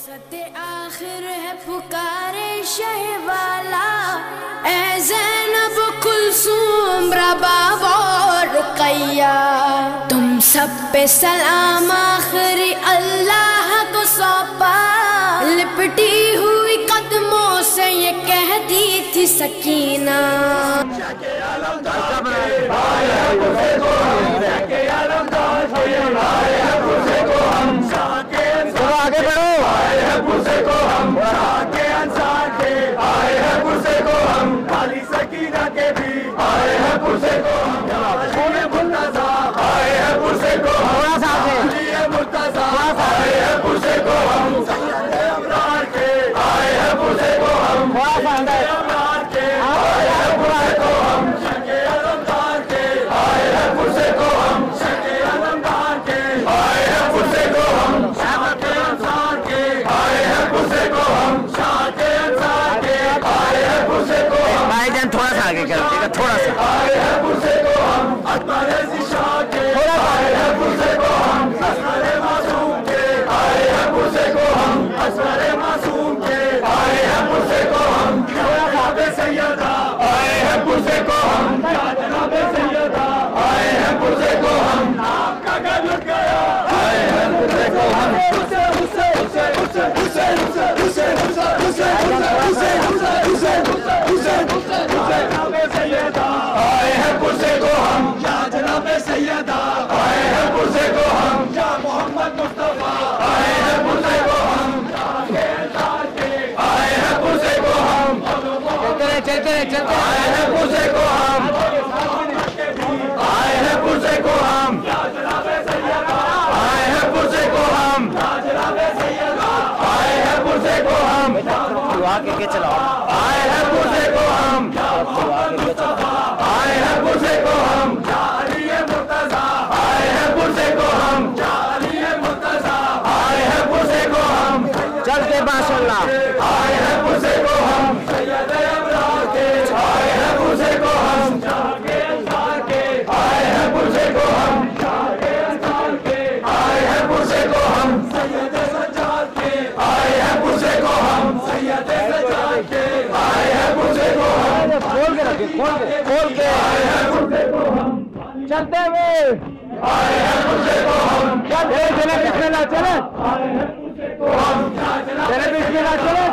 فرصت آخر ہے پکارے شہ والا، اے زینب کلثوم رباب اور رقیہ، تم سب پہ سلام آخری اللہ کو سونپا، لپٹی ہوئی قدموں سے یہ کہتی تھی سکینہ، تھوڑا سا چلتے ماشاءاللہ کھول کے چلتے ہوئے چلے بسم اللہ چلے